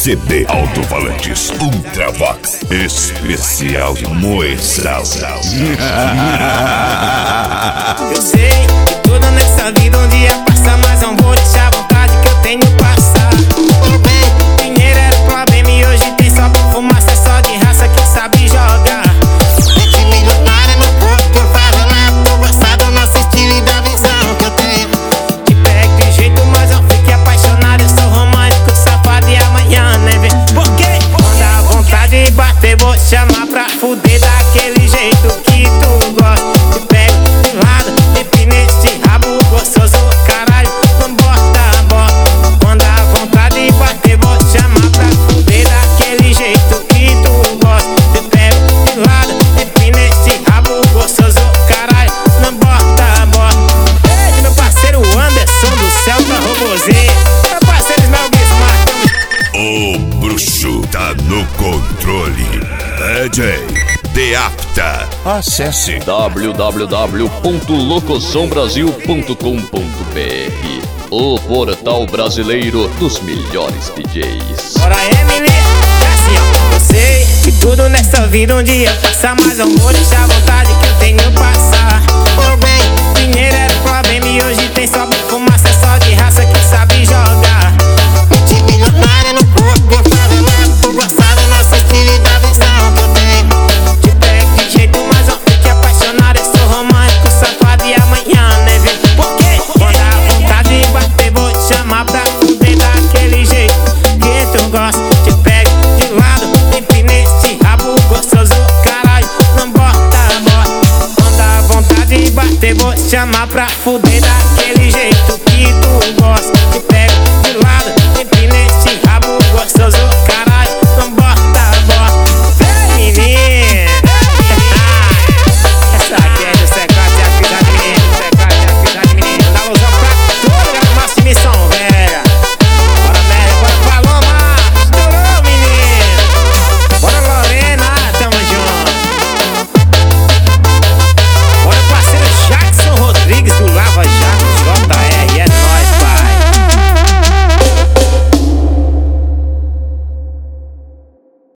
CD Alto-Falantes Ultravox especial de Moesal. Eu sei que tudo nessa vida um dia passa, mas não vou deixar a vontade que eu tenho passar. Dinheiro era problema e hoje tem só fumaça, é só de raça que sabe jogar. Mente milionária no corpo, eu falo lá, tô gostado do nosso estilo e da visão que eu tenho. Te pego de jeito, mas eu fiquei apaixonado. Eu sou romântico, safado e amanhã, né, vem? Porque quando a vontade de bater, vou chamar pra fuder daquele jeito que tu gosta. Te pego de lado, empina esse rabo gostoso, caralho, não bota, bota. Quando a vontade de bater, vou chamar pra fuder daquele jeito que tu gosta. Te pego de lado, empina esse rabo gostoso, caralho, não bota, bota. Ei, meu parceiro Anderson do Celta Robozê, meu parceiro Ismael Bismarck. O bruxo tá no controle. DJ Deapta. Acesse www.locosombrasil.com.br, o portal brasileiro dos melhores DJs. Bora, Emily, é assim, ó. Eu sei que tudo nessa vida um dia passa, mas não vou deixar a vontade que eu tenho passar. Ô bem, dinheiro era problema e hoje tem só fumaça, é só de raça que sabe jogar. Mente milionária no corpo, eu falo lá, tô gostado do nosso estilo e da visão que eu tenho. Te pego de jeito, mas eu fiquei apaixonado. Eu sou romântico, safado e amanhã, né, vem? Porque quando a vontade de bater, vou te chamar pra fuder daquele jeito que tu gosta. Te pego de lado, empina esse rabo gostoso, caralho, não bota, bota. Quando a vontade de bater, vou te chamar pra fuder daquele jeito que tu gosta. Te pego de lado, empina esse rabo gostoso, caralho.